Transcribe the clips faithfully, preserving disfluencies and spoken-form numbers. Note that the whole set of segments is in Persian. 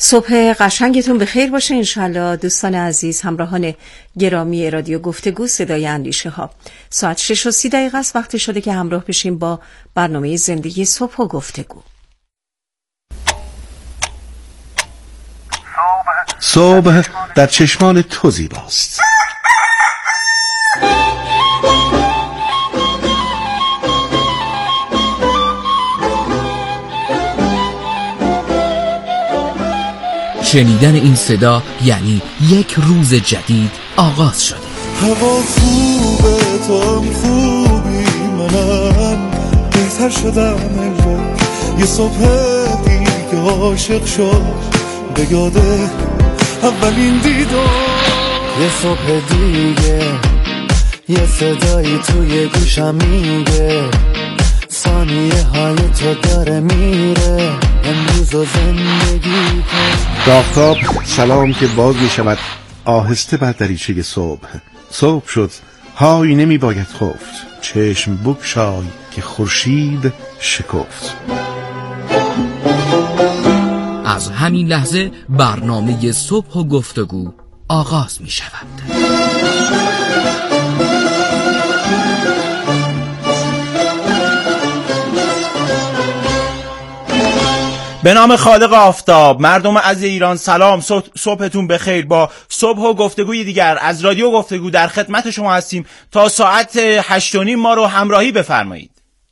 صبح قشنگتون بخیر باشه انشالله. دوستان عزیز، همراهان گرامی رادیو گفتگو صدای اندیشه ها، ساعت شش و سی دقیقه است. وقت شده که همراه بشیم با برنامه زندگی صبح و گفتگو. صبح در چشمان تو زیباست. شنیدن این صدا یعنی یک روز جدید آغاز شده. هوا خوبه، تو هم خوبی، منم بهتر شدم انگار. یه صبح دیگه عاشق شد به یاده اولین دیدار. یه صبح دیگه یه صدایی توی گوشم میگه ثانیه های تو داره میره امروز و زندگی کن. آفتاب سلام که باز می شود آهسته بر دریچه صبح. صبح شد، های نمی باید خفت، چشم بگشای که خورشید شکفت. از همین لحظه برنامه صبح و گفتگو آغاز می شود. به نام خالق آفتاب، مردم از ایران سلام، صبحتون بخیر. با صبح و گفتگوی دیگر از رادیو گفتگو در خدمت شما هستیم. تا ساعت هشت و نیم ما رو همراهی بفرمایید.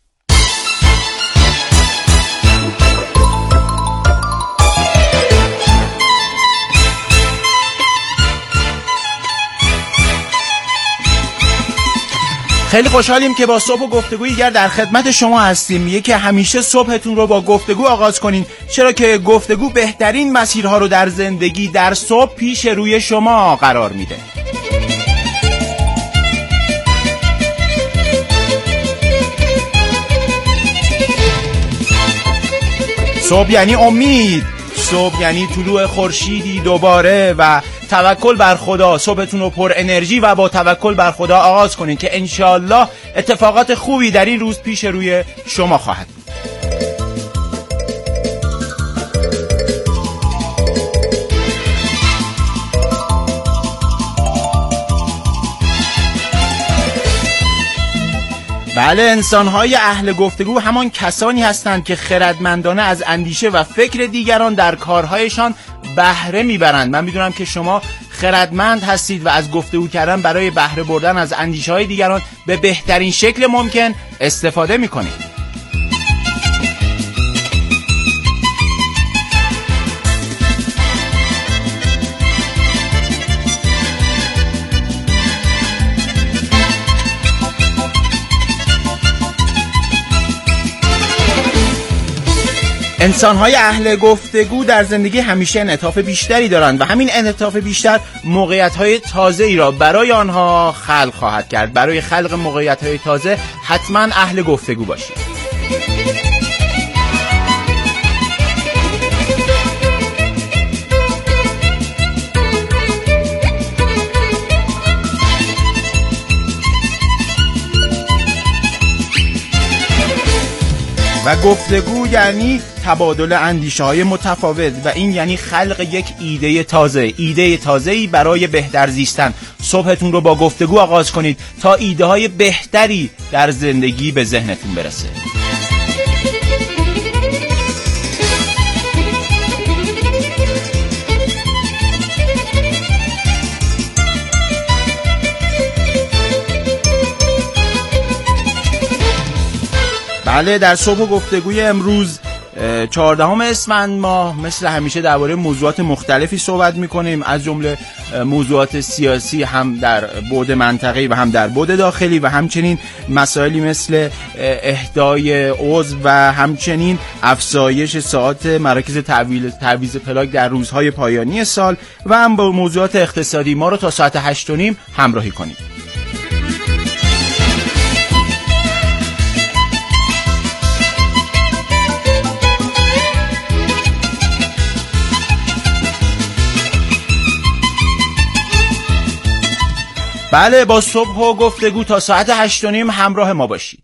خیلی خوشحالیم که با صبح و گفتگوی دیگر در خدمت شما هستیم. میگه که همیشه صبحتون رو با گفتگو آغاز کنین، چرا که گفتگو بهترین مسیرها رو در زندگی در صبح پیش روی شما قرار میده. صبح یعنی امید، صبح یعنی طلوع خورشیدی دوباره و توکل بر خدا. صبحتون رو پر انرژی و با توکل بر خدا آغاز کنین که انشالله اتفاقات خوبی در این روز پیش روی شما خواهد بود. بله، انسان‌های اهل گفتگو همان کسانی هستند که خردمندانه از اندیشه و فکر دیگران در کارهایشان بهره میبرند. من میدونم که شما خردمند هستید و از گفتگو کردن برای بهره بردن از اندیشه‌های دیگران به بهترین شکل ممکن استفاده میکنید. انسان‌های اهل گفتگو در زندگی همیشه انعطاف بیشتری دارند و همین انعطاف بیشتر موقعیت‌های تازه‌ای را برای آنها خلق خواهد کرد. برای خلق موقعیت‌های تازه حتما اهل گفتگو باشید. و گفتگو یعنی تبادل اندیشه‌های متفاوت و این یعنی خلق یک ایده تازه، ایده تازه‌ای برای بهتر زیستن. صبحتون رو با گفتگو آغاز کنید تا ایده‌های بهتری در زندگی به ذهنتون برسه. بله، در صبح و گفتگوی امروز چهاردهم اسفند ماه مثل همیشه درباره موضوعات مختلفی صحبت می‌کنیم، از جمله موضوعات سیاسی هم در بعد منطقه‌ای و هم در بعد داخلی و همچنین مسائلی مثل اهدای عضو و همچنین افزایش ساعات مراکز تعویض پلاک در روزهای پایانی سال و هم با موضوعات اقتصادی. ما رو تا ساعت هشت و نیم همراهی کنید. بله، با صبح و گفتگو تا ساعت هشت و نیم همراه ما باشید.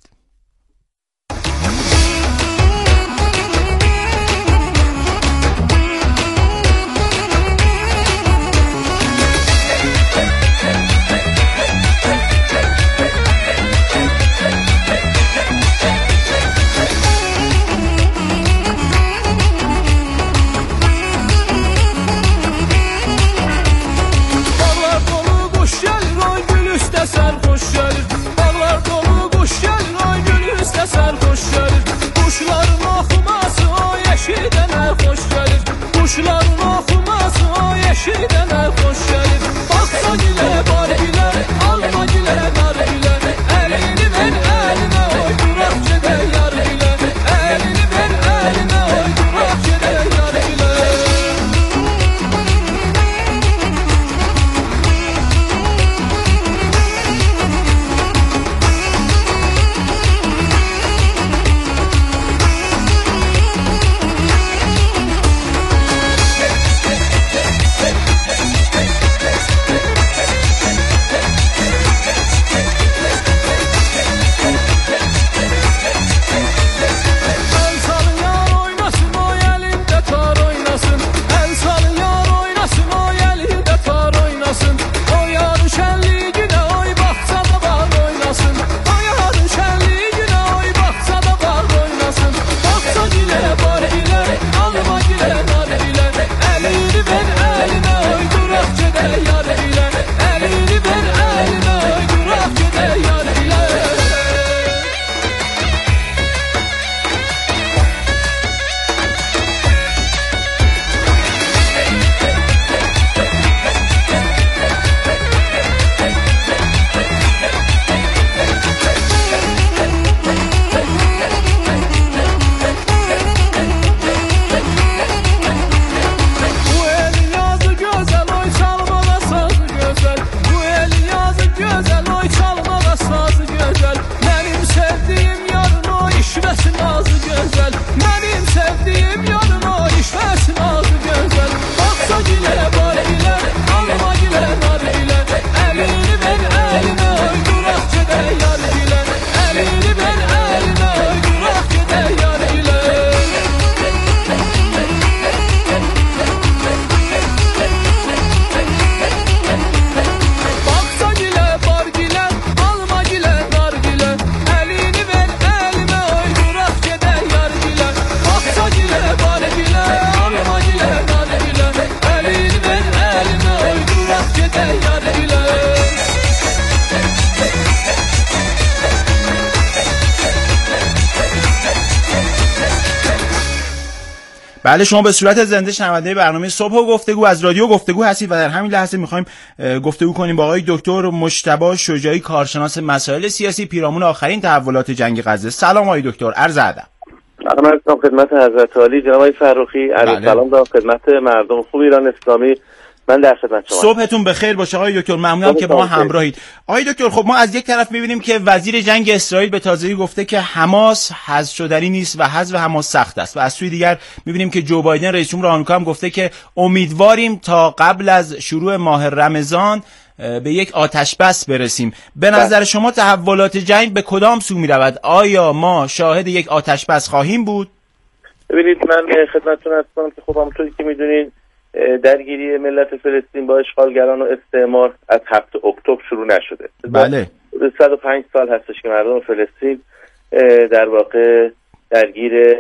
بله، شما به صورت زنده شنونده برنامه صبح و گفتگو از رادیو گفتگو هستید و در همین لحظه میخوایم گفتگو کنیم با آقای دکتر مجتبی شجاعی، کارشناس مسائل سیاسی، پیرامون آخرین تحولات جنگ غزه. سلام آقای دکتر، عرض ادب. سلام علیکم خدمت حضرت عالی جناب آقای فرخی. عرض سلام دارم خدمت مردم خوب ایران اسلامی. من در خدمت شما. صبحتون بخیر باشه آقای دکتر، ممنونم که با ما همراهید. آقای دکتر، خب ما از یک طرف می‌بینیم که وزیر جنگ اسرائیل به تازگی گفته که حماس حذف شدنی نیست و حذف حماس سخت است و از سوی دیگر می‌بینیم که جو بایدن رئیس جمهور آمریکا هم گفته که امیدواریم تا قبل از شروع ماه رمضان به یک آتش بس برسیم. به نظر شما تحولات جنگ به کدام سو می‌رود؟ آیا ما شاهد یک آتش بس خواهیم بود؟ ببینید، من خدمتتون هستم که خب همونطوری که می‌دونید درگیری ملت فلسطین با اشغالگران و استعمار از هفت اکتبر شروع نشده. بله. صد و پنج سال هستش که مردم فلسطین در واقع درگیر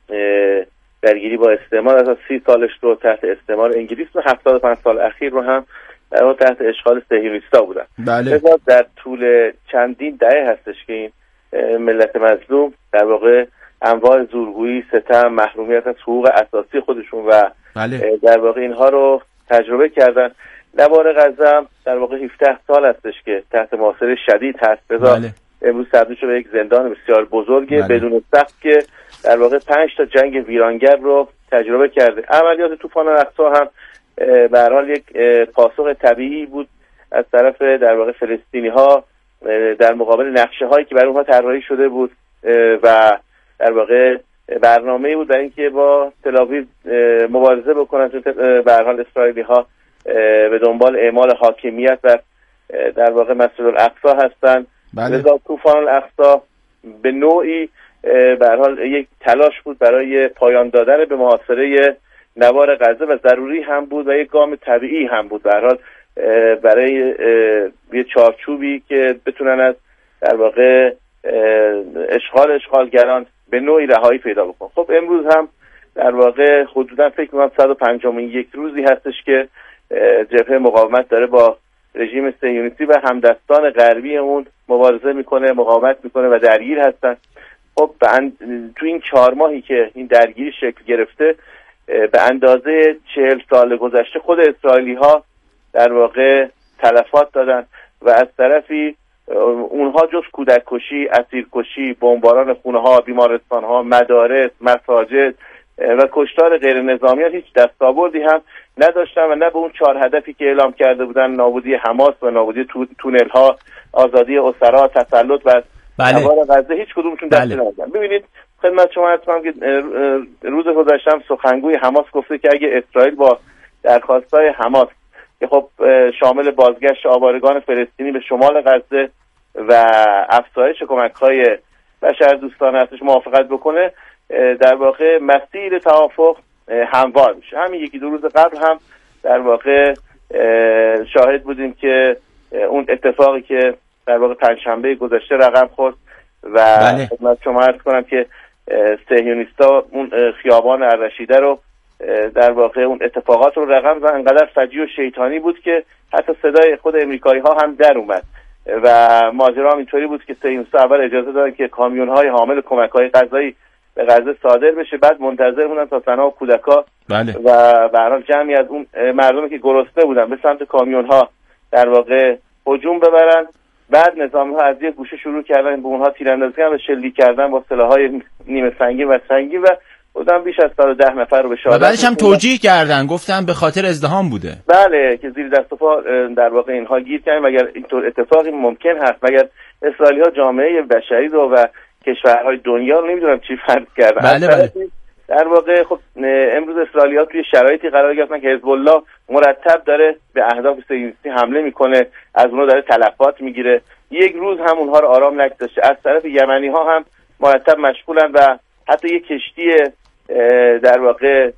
درگیری با استعمار، از سی سالش رو تحت استعمار انگلیس و هفتاد و پنج سال اخیر رو هم در واقع تحت اشغال صهیونیست‌ها بودن. بله. در طول چندین دهه هستش که این ملت مظلوم در واقع انواع زورگویی، ستم، محرومیت از حقوق اساسی خودشون و بله. در واقع اینها رو تجربه کردن. نوار غزه در واقع هفده سال هستش که تحت محاصره شدید هست. بله. امروز تبدیل شده به یک زندان بسیار بزرگه. بله. بدون سقف که در واقع پنج تا جنگ ویرانگر رو تجربه کرده. عملیات طوفان الاقصی هم به هر حال یک پاسخ طبیعی بود از طرف در واقع فلسطینی ها در مقابل نقشه هایی که برای اونها طراحی شده بود و در واقع برنامه‌ای بود برای اینکه با تل‌آویو مبارزه بکنن. چون به هر حال اسرائیلی ها به دنبال اعمال حاکمیت و در واقع مسجد الاقصی هستن. لذا طوفان الاقصی به نوعی به هر حال یک تلاش بود برای پایان دادن به محاصره نوار غزه و ضروری هم بود و یک گام طبیعی هم بود به هر حال برای یه چارچوبی که بتونن از در واقع اشغال اشغالگران به نوعی رهایی پیدا بکن. خب امروز هم در واقع حدودا فکر می‌کنم صد و پنجمین یک روزی هستش که جبهه مقاومت داره با رژیم صهیونیستی و همدستان غربی اون مبارزه میکنه، مقاومت میکنه و درگیر هستن. خب تو این چهار ماهی که این درگیری شکل گرفته به اندازه چهل سال گذشته خود اسرائیلی ها در واقع تلفات دادن و از طرفی اونها جز کودک کشی، اسیر کشی، بمباران خونه ها، بیمارستان ها، مدارس، مساجد و کشتار غیر نظامیان هیچ دستاوردی هم نداشتن و نه به اون چهار هدفی که اعلام کرده بودن، نابودی حماس و نابودی تونل ها، آزادی اسرا، تسلط و نوار غزه، هیچ کدومشون دست ندادن. ببینید خدمت شما هستم که روز گذشته سخنگوی حماس گفته که اگه اسرائیل با درخواستای حماس که خب شامل بازگشت آوارگان فلسطینی به شمال غزه و افزایش کمک‌های بشردوستانه هستش موافقت بکنه، در واقع مسیر توافق هموار میشه. همین یکی دو روز قبل هم در واقع شاهد بودیم که اون اتفاقی که در واقع پنجشنبه گذشته رقم خورد و خدمت شما عرض کنم که صهیونیست‌ها اون خیابان الرشیده رو در واقع اون اتفاقات رو رقم زدن. انقدر فجیع و شیطانی بود که حتی صدای خود امریکایی ها هم در اومد و ماجرا هم اینطوری بود که صهیونیست‌ها اول اجازه دادن که کامیون‌های حامل کمک‌های غذایی به غزه صادر بشه، بعد منتظر موندن تا زن‌ها و کودک‌ها بله. و به هر حال جمعی از اون مردمی که گرسنه بودن به سمت کامیون‌ها در واقع هجوم ببرن. بعد نظامی‌ها از یک گوشه شروع کردن به اونها تیراندازی کردن و شلیک کردن با سلاح‌های نیمه سنگین و سنگین و بودن بیش از صد و ده نفر رو به شهادت. و بعدش هم توجیه کردن، گفتن به خاطر ازدحام بوده. بله، که زیر دست و پا در واقع اینها گیر کردن. مگر اینطور اتفاقی ممکن هست؟ مگر اسرائیلی‌ها جامعه بشری رو و کشورهای دنیا رو نمیدونم چی فرض کردن. بله بله. در واقع خب امروز اسرائیلی‌ها توی شرایطی قرار گرفتن که حزب الله مرتب داره به اهداف صهیونیستی حمله میکنه، از اونها داره تلفات میگیره. یک روز هم اونها رو آرام نگذاشته. از طرف یمنی‌ها هم مرتب مشغولن و حتی یک کشتی در واقع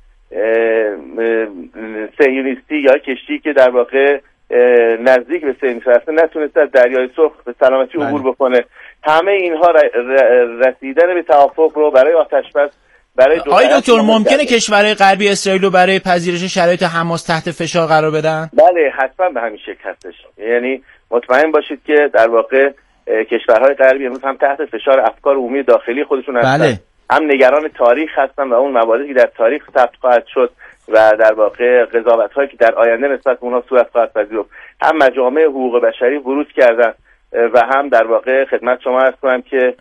صهیونیستی یا کشتی که در واقع نزدیک به صهیونیست هست نتونسته از دریای سرخ به سلامتی عبور بکنه. همه اینها رسیدن به توافق رو برای آتش‌بس برای آقای دکتر ممکنه کشورهای غربی اسرائیل رو برای پذیرش شرایط حماس تحت فشار قرار بدن؟ بله حتما به همین شکل هستش. یعنی مطمئن باشید که در واقع کشورهای غربی امروز هم تحت فشار افکار عمومی داخلی خودشون هستن. بله. هم نگران تاریخ هستن و اون مواردی که در تاریخ ثبت خواهد شد و در واقع قضاوت‌هایی که در آینده نسبت به اونها صورت خواهد پذیرفت. هم مجامع حقوق بشری ورود کردن و هم در واقع خدمت شما عرض کنم که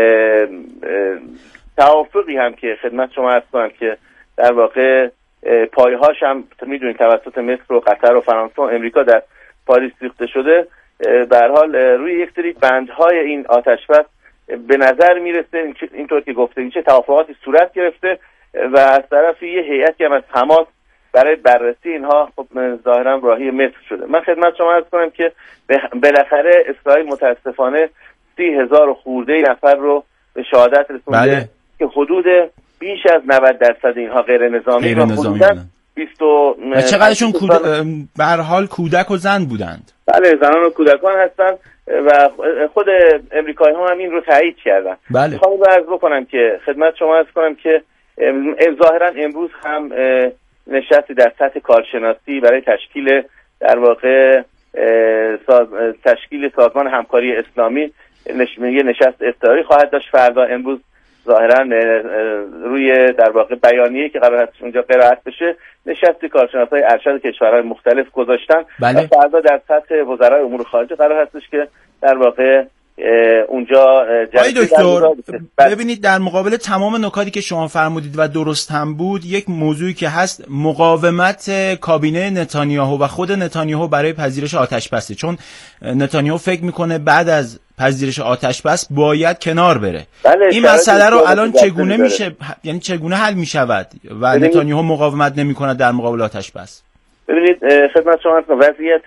توافقی هم که خدمت شما عرض کنم که در واقع پایهاش هم میدونید توسط مصر و قطر و فرانسه و امریکا در پاریس ریخته شده. به هر حال روی یک سری بندهای این آتشبس به نظر میرسه اینطور که گفته میشه توافقاتی صورت گرفته و از طرفی یه هیئتی هم از حماس برای بررسی اینها خب ظاهرا راهی مصر شده. من خدمت شما عرض کنم که بالاخره اسرائیل متاسفانه سی هزار خورده نفر رو به شهادت رسونده. بله. که حدود بیش از نود درصد اینها غیر نظامی غیر و نظامی بودن. بیست و چقدرشون کود... به هر حال کودک و زن بودند. بله زنان و کودکان هستن و خود امریکایی ها هم این رو تایید کردن. بله. میخوام عرض بکنم که خدمت شما عرض کنم که ظاهرا امروز هم نشستی در سطح کارشناسی برای تشکیل در واقع ساز... تشکیل سازمان همکاری اسلامی نش... یه نشست افتخاری خواهد داشت فردا. امروز ظاهرا روی در واقع بیانیه‌ای که قرار هست اونجا قرائت بشه نشستی کارشناسای ارشد کشورهای مختلف گذاشتن. بله. و فردا در سطح وزرای امور خارجه قرار هستش که در واقع اونجا جلسه دکتر ببینید در مقابل تمام نکاتی که شما فرمودید و درست هم بود یک موضوعی که هست مقاومت کابینه نتانیاهو و خود نتانیاهو برای پذیرش آتشبسه، چون نتانیاهو فکر میکنه بعد از پذیرش آتشبس باید کنار بره. بله. این مسئله رو الان چگونه میشه، یعنی چگونه حل میشود و نتانیاهو مقاومت نمیکنه در مقابل آتشبس؟ ببینید خدمت شما وضعیت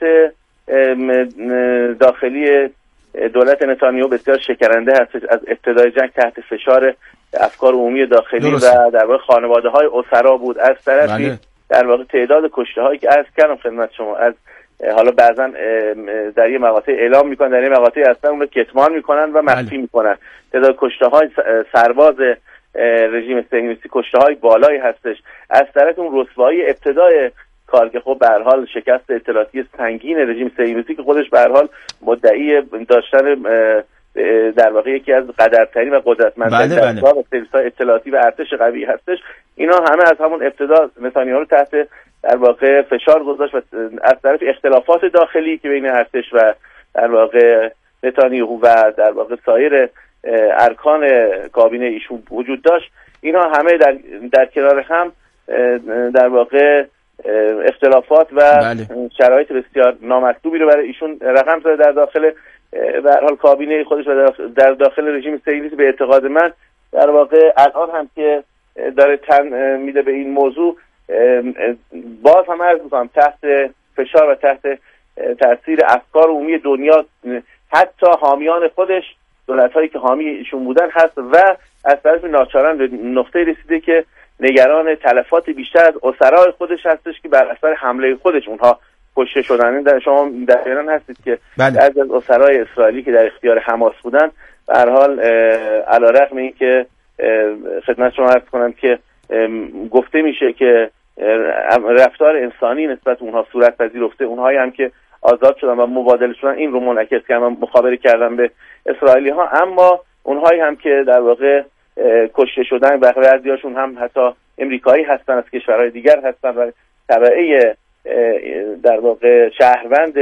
داخلی دولت نتانیاهو بسیار شکننده هست. از ابتدای جنگ تحت فشار افکار عمومی داخلی درست. و در واقع خانواده های اسرا بود. از طرفی بله. در واقع تعداد کشته هایی که عرض کردم خدمت شما از حالا بعضا در یه مقاطع اعلام میکنن، در یه مقاطع اصلا اون رو کتمان میکنن و مخفی بله. میکنن. تعداد کشته های سرباز رژیم صهیونیستی کشته های بالایی هستش. از طرف اون رسوایی ابتدای کار که خب به هر حال شکست اطلاعاتی سنگین رژیم صهیونیستی که خودش به هر حال مدعی داشتن در واقع یکی از قدرترین و قدرتمندترین بله بله. سرویس‌های اطلاعاتی و ارتش قوی هستش. اینا همه از همون ابتدا نتانیاهو رو تحت در واقع فشار گذاشت و از طرف اختلافات داخلی که بین ارتش و در واقع نتانیاهو و در واقع سایر ارکان کابینه ایشون وجود داشت، اینا همه در در کنار هم در واقع اختلافات و بله. شرایط بسیار نامطلوبی رو برای ایشون رقم زده در داخل به هر حال کابینه خودش و در داخل رژیم صهیونیستی. به اعتقاد من در واقع الان هم که داره تن میده به این موضوع، باز هم عرض می‌کنم تحت فشار و تحت تاثیر افکار عمومی دنیا، حتی حامیان خودش، دولت‌هایی که حامی ایشون بودن هست و از طرف ناچارن به نقطه رسیده که نگران تلفات بیشتر از اسرای خودش هستش که بر اثر حمله خودش اونها کشته شدن. در شما در ایران هستید که بله. از اسرای اسرائیلی که در اختیار حماس بودن به هر حال علیرغم این که خدمت شما عرض کنم که گفته میشه که رفتار انسانی نسبت اونها صورت پذیرفته، اونهایی هم که آزاد شدن و مبادله شدن این رو منعکس کردن، مخابره کردن به اسرائیلی ها، اما اونهایی هم که در واقع کشته شدن و بعضیاشون هم حتی امریکایی هستن، از کشورهای دیگر هستن و تبعه در واقع شهروند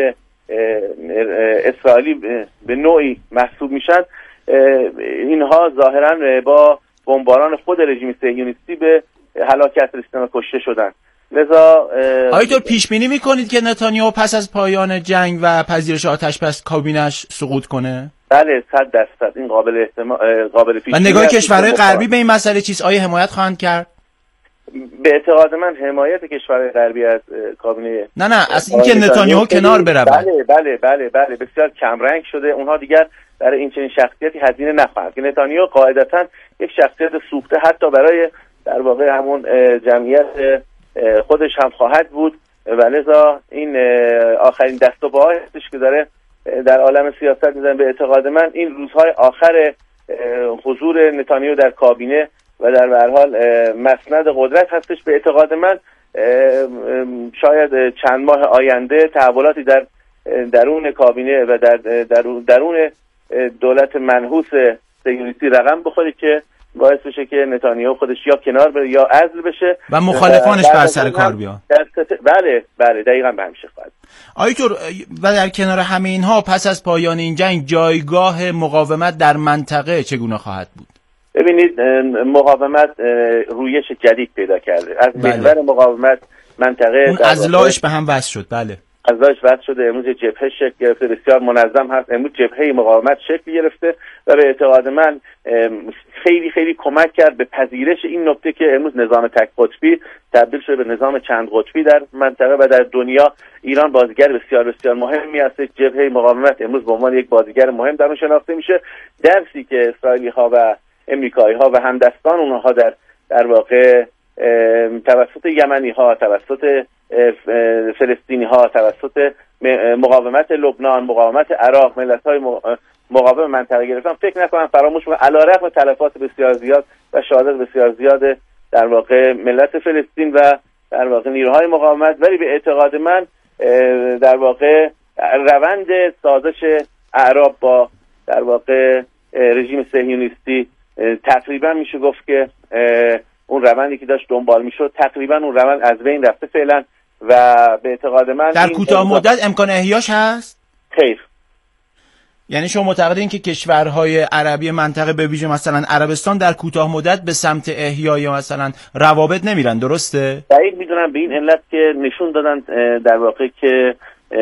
اسرائیلی به نوعی محسوب میشن، اینها ظاهرا با بمباران خود رژیم صهیونیستی به هلاکت رسیدن و کشته شدن. لذا آیا پیش بینی میکنید که نتانیاهو پس از پایان جنگ و پذیرش آتشبس کابینش سقوط کنه؟ بله صد درصد این قابل احتمال قابل پیش بینی. و نگاه کشورهای غربی به این مسئله چیز آیا حمایت خواهند کرد؟ به اعتقاد من حمایت کشورهای غربی از کابینه نه نه از اینکه نتانیاهو کنار بره. بله بله بله بله بسیار کم رنگ شده. اونها دیگر برای این چنین شخصیتی هزینه نخواهند که نتانیاهو قاعدتاً یک شخصیت سوخته حتی برای در واقع همون جمعیت خودش هم خواهد بود و لذا این آخرین دست و پا هستش که داره در عالم سیاست میزنه. به اعتقاد من این روزهای آخر حضور نتانیاهو در کابینه و در هر حال مسند قدرت هستش. به اعتقاد من شاید چند ماه آینده تحولاتی در درون کابینه و در درون دولت منحوس صهیونیستی رقم بخوره که باعث بشه که نتانیاهو خودش یا کنار بره یا عزل بشه و مخالفانش بر سر کار بیان. بله بله دقیقاً به همین شکل. آیتور، و در کنار همه اینها پس از پایان این جنگ جایگاه مقاومت در منطقه چگونه خواهد بود؟ ببینید مقاومت رویش جدید پیدا کرده. از محور بله. مقاومت منطقه اون اضلاعش به هم وصل شد. بله ازش وصل شده. امروز جبهه شکل گرفته، بسیار منظم هست. امروز جبهه مقاومت شکل گرفته و به اعتقاد من خیلی خیلی کمک کرد به پذیرش این نکته که امروز نظام تک قطبی تبدیل شده به نظام چند قطبی در منطقه و در دنیا. ایران بازیگر بسیار بسیار مهمی است. جبهه مقاومت امروز به عنوان یک بازیگر مهم در اون شناخته میشه. درسی که اسرائیلی ها و امریکایی ها و همدستان اونها در در واقع توسط یمنی ها، توسط فلسطینی ها، توسط مقاومت لبنان، مقاومت عراق، ملت های مقاوم منطقه گرفتن، فکر نکنم فراموش کنن علیرغم تلفات بسیار زیاد و شهادت بسیار زیاد در واقع ملت فلسطین و در واقع نیروهای مقاومت، ولی به اعتقاد من در واقع روند سازش اعراب با در واقع رژیم صهیونیستی تقریبا میشه گفت که اون روندی که داشت دنبال میشد تقریبا اون روند از بین رفته فعلا و به eعتقاد من در کوتاه مدت امکان احیاش هست؟ خیر. یعنی شما معتقدین که کشورهای عربی منطقه به ویژه مثلا عربستان در کوتاه مدت به سمت احیای مثلا روابط نمیرن، درسته؟ دقیق میدونم به این علت که نشون دادن در واقع که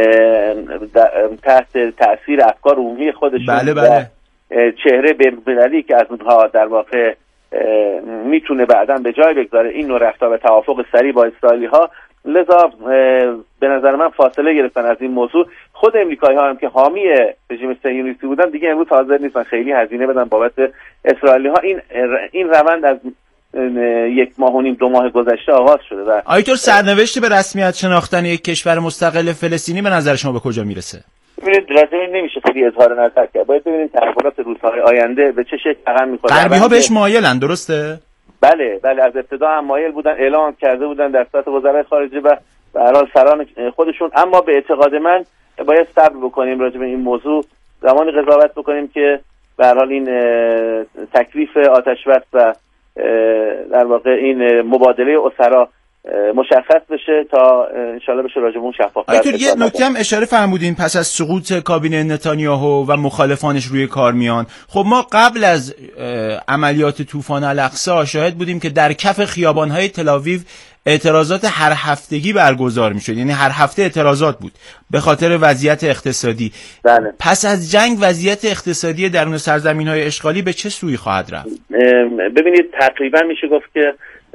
تحت تأثیر افکار عمومی خودشون بله بله. چهره بین‌المللی که از اونها در واقع میتونه بعداً به جای بگذاره این نوع رفتار و توافق سریع با اسرائیلی ها، لذا به نظر من فاصله گرفتن از این موضوع. خود امریکایی ها هم که حامی رژیم صهیونیستی بودن دیگه امروز حاضر نیستن خیلی هزینه بدن بابت اسرائیلی ها. این این روند از یک ماه و نیم دو ماه گذشته آغاز شده. و آیتور، سرنوشت به رسمیت شناختن یک کشور مستقل فلسطینی به نظر شما به کجا میرسه؟ ببینید راجع نمیشه خیلی اظهار نظر کرد. باید ببینید تحولات روزهای آینده به چه شکل رقم می‌خوره. غربی‌ها بهش مایلن، درسته؟ بله بله، از ابتدا هم مایل بودن، اعلام کرده بودن در سطح وزرای خارجه و به هر حال سران خودشون. اما به اعتقاد من باید صبر بکنیم راجع به این موضوع، زمانی قضاوت بکنیم که به هر حال این تکلیف آتش بس و در واقع این مبادله اسرا مشخص بشه تا انشالله بشه راجع به اون شفافیت. آیتور، یه نکته هم اشاره فرمودین پس از سقوط کابینه نتانیاهو و مخالفانش روی کار میان. خب ما قبل از عملیات طوفان الاقصی شاهد بودیم که در کف خیابان‌های تل‌آویو اعتراضات هر هفتگی برگزار میشد، یعنی هر هفته اعتراضات بود به خاطر وضعیت اقتصادی. بله. پس از جنگ وضعیت اقتصادی درون سرزمین‌های اشغالی به چه سوی خواهد رفت؟ ببینید تقریبا میشه گفت که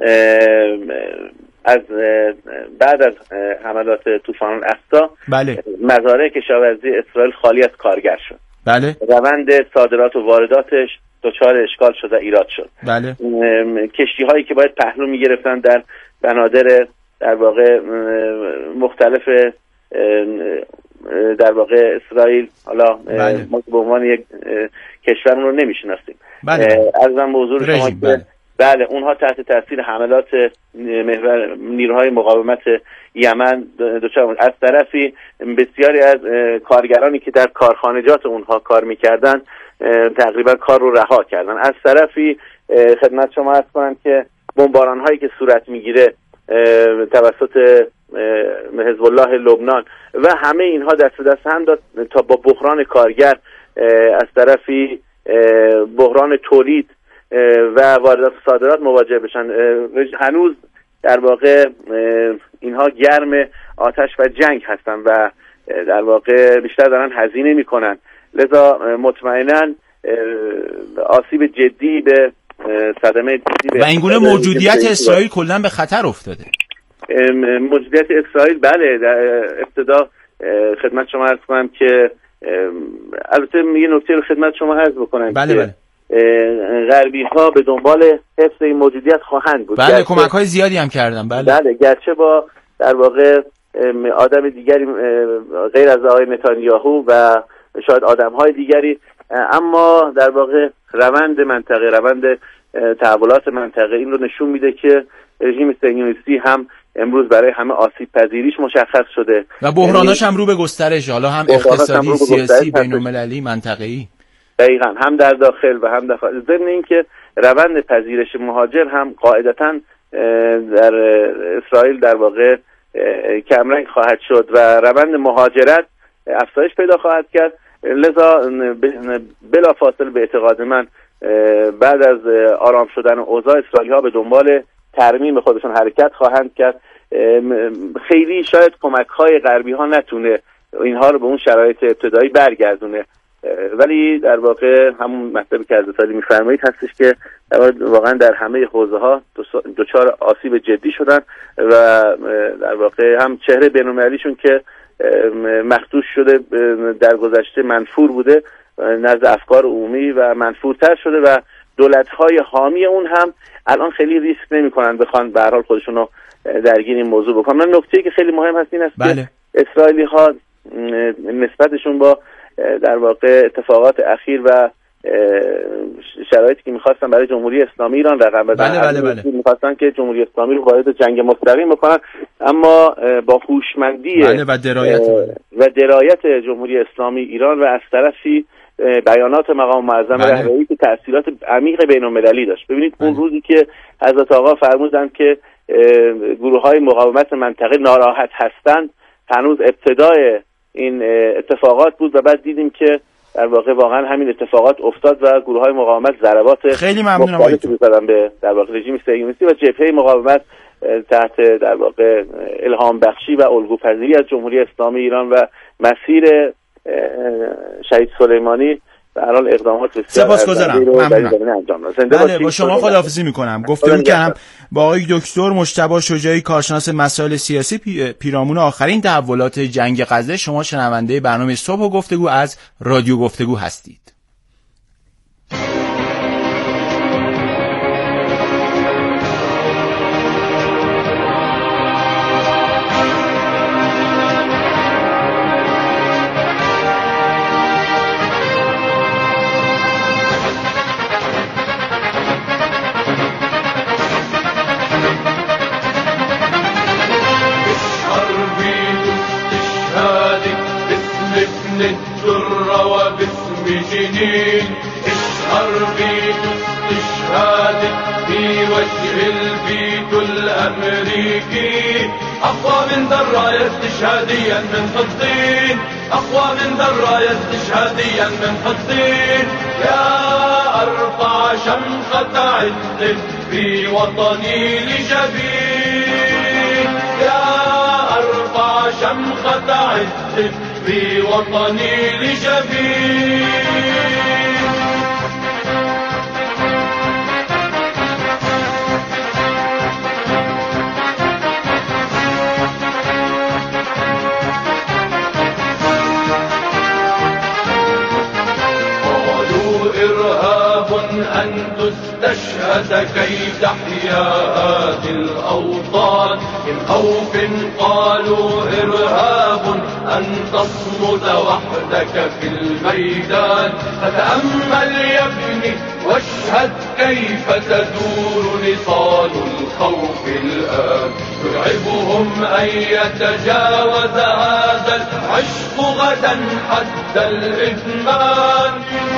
از بعد از حملات طوفان الاقصی بله. مزارع کشاورزی اسرائیل خالی از کارگر شد. بله. روند صادرات و وارداتش دچار اشکال شد و ایراد شد. بله. کشتی هایی که باید پهلو می گرفتن در بنادر در واقع مختلف در واقع اسرائیل، حالا بله. ما به عنوان یک کشور اون رو نمیشناسیم. بله. ارزم به حضور شما که بله. بله اونها تحت تاثیر حملات نیروهای مقاومت یمن دچار. از طرفی بسیاری از کارگرانی که در کارخانجات اونها کار میکردن تقریبا کار رو رها کردن. از طرفی خدمت شما عرض کنم که بمباران هایی که صورت میگیره توسط حزب الله لبنان و همه اینها دست دست هم داد تا با بحران کارگر، از طرفی بحران تولید و واردات و صادرات مواجه بشن. هنوز در واقع اینها گرم آتش و جنگ هستن و در واقع بیشتر دارن هزینه میکنن، لذا مطمئنا آسیب جدی به صدمه جدی و اینگونه موجودیت اسرائیل کلا به خطر افتاده. موجودیت اسرائیل بله، در ابتدا خدمت شما عرض کنم که البته یه نکته رو خدمت شما عرض بکنم. بله بله. غربی ها به دنبال حفظ این موجودیت خواهند بود. بله، کمک های زیادی هم کردن. بله بله، گرچه با در واقع آدم دیگری غیر از آقای نتانیاهو و شاید آدم های دیگری، اما در واقع روند منطقه، روند تحولات منطقه این رو نشون میده که رژیم صهیونیستی هم امروز برای همه آسیب پذیریش مشخص شده و بحراناش هم رو به گسترش، حالا هم اقتصادی، سیاسی، بین‌المللی، منطقه‌ای. دقیقاً، هم در داخل و هم در خارج. ضمن اینکه روند پذیرش مهاجر هم قاعدتاً در اسرائیل در واقع کمرنگ خواهد شد و روند مهاجرت افزایش پیدا خواهد کرد. لذا بلافاصله به اعتقاد من بعد از آرام شدن اوضاع اسرائیلی‌ها به دنبال ترمیم خودشون حرکت خواهند کرد. خیلی شاید کمک‌های غربی ها نتونه اینها رو به اون شرایط ابتدایی برگردونه، ولی در واقع همون مطلبی که از سالی می‌فرمایید هستش که واقعا در همه حوزه‌ها دچار آسیب جدی شدن و در واقع هم چهره بین‌المللیشون که مخدوش شده در گذشته منفور بوده نزد افکار عمومی و منفورتر شده و دولت‌های حامی اون هم الان خیلی ریسک نمی‌کنن بخوان به هر حال خودشون رو درگیر این موضوع بکنن. من نکته‌ای که خیلی مهم هست این است بله. که اسرائیلی‌ها نسبتشون با در واقع اتفاقات اخیر و شرایطی که می‌خواستن برای جمهوری اسلامی ایران رقم بزنن، بله بله بله. می‌خواستن که جمهوری اسلامی رو وارد جنگ مستقیم بکنن، اما با هوشمندی بله و درایت و درایت جمهوری اسلامی ایران و از طرفی بیانات مقام معظم بله. رهبری که تأثیرات عمیق بین‌المللی داشت. ببینید بله. اون روزی که حضرت آقا فرمودند که گروه‌های مقاومت منطقه ناراحت هستند، هنوز ابتدای این اتفاقات بود و بعد دیدیم که در واقع واقعا همین اتفاقات افتاد و گروه‌های مقاومت ضربات خیلی ممنونم می‌زدن به در واقع رژیم صهیونیستی و جبهه مقاومت تحت در واقع الهام بخشی و الگوپذیری از جمهوری اسلامی ایران و مسیر شهید سلیمانی در حال اقدامات بسیار سپاسگزارم. ممنونم. بله با شما خداحافظی میکنم. گفتگو کردم با آقای دکتر مجتبی شجاعی، کارشناس مسائل سیاسی، پی... پیرامون آخرین تحولات جنگ غزه. شما شنونده برنامه صبح و گفتگو از رادیو گفتگو هستید. اشهر بيت استشهادك في وجه البيت الأمريكي أقوى من ذرايا استشهاديا من فلسطين، أقوى من ذرايا استشهاديا من فلسطين. يا أرفع شمخة عز في وطني لجبين، يا أرفع شمخة عز في وطني لجبين. أن تستشهد كي تحيا هذه الأوطان، من خوف قالوا إرهاب أن تصمد وحدك في الميدان. فتأمل يا ابني واشهد كيف تدور نصال الخوف الآن. يرعبهم أن يتجاوز هذا العشق غدا حد الإدمان.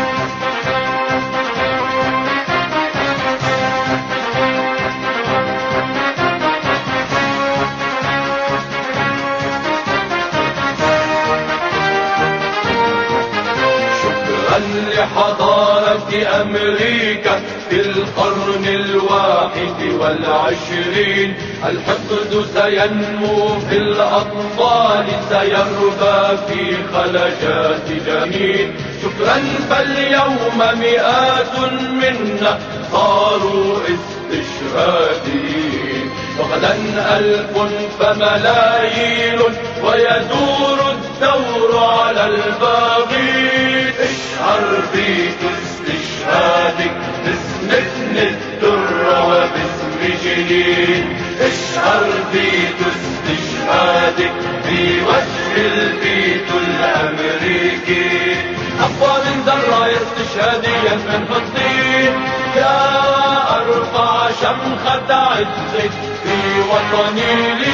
لحضارة أمريكا في القرن الواحد والعشرين. الحقد سينمو في الأطفال، سيربى في خلجات جنين. شكرا فاليوم مئات منا صاروا استشهاديين، وغدا ألف فملايين ويدور الدور على الباغين. اشعر بيت استشهادك باسم ابن الدر وباسم جنين. اشعر بيت استشهادك في وجه البيت الأمريكي. أقوى من ذرايا استشهادية من فلسطين. يا عز في وطني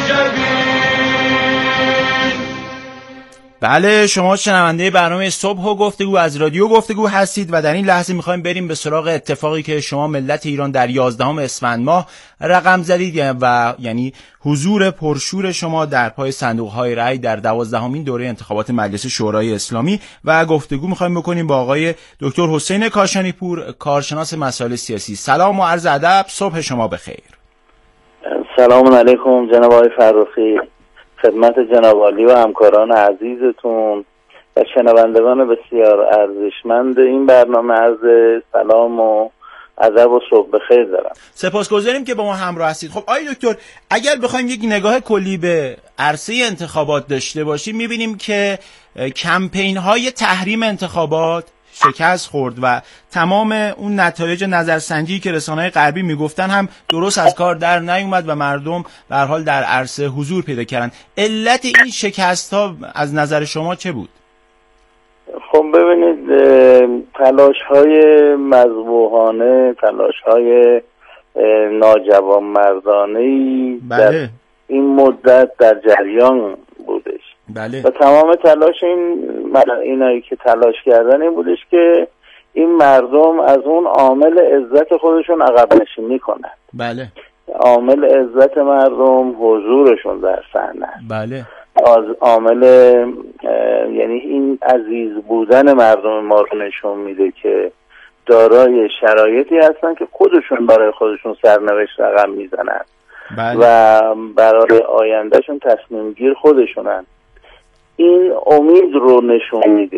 لجبين. بله، شما شنونده برنامه صبح و گفتگو از رادیو گفتگو هستید و در این لحظه میخوایم بریم به سراغ اتفاقی که شما ملت ایران در یازدهم اسفند ماه رقم زدید و یعنی حضور پرشور شما در پای صندوق‌های رأی در دوازدهمین دوره انتخابات مجلس شورای اسلامی و گفتگو میخوایم بکنیم با آقای دکتر حسین کاشانی پور، کارشناس مسائل سیاسی. سلام و عرض ادب، صبح شما بخیر. سلام علیکم جناب آقای فرخی، خدمت جناب عالی و همکاران عزیزتون و شنوندگان بسیار ارزشمند این برنامه عرض سلام و ادب و صبح بخیر دارم. سپاسگزاریم که با ما همراه هستید. خب آقای دکتر، اگر بخوایم یک نگاه کلی به عرصه انتخابات داشته باشیم میبینیم که کمپین های تحریم انتخابات شکست خورد و تمام اون نتایج نظرسنجی که رسانه‌های غربی میگفتن هم درست از کار در نیومد و مردم به هر حال در عرصه حضور پیدا کردن. علت این شکست ها از نظر شما چه بود؟ خب ببینید، تلاش های مذبوحانه، تلاش های ناجوانمردانه‌ای در این مدت در جریان بودش. بله. و تمام تلاش این اینایی که تلاش کردن این بودش که این مردم از اون عامل عزت خودشون عقب نشینی کنن. بله. عامل عزت مردم حضورشون در صحنه. بله. از عامل یعنی این عزیز بودن مردم ما رو نشون میده که دارای شرایطی هستن که خودشون برای خودشون سرنوشت رقم میزنن. بله. و برای آیندهشون تصمیم گیر خودشونن. این امید رو نشون میده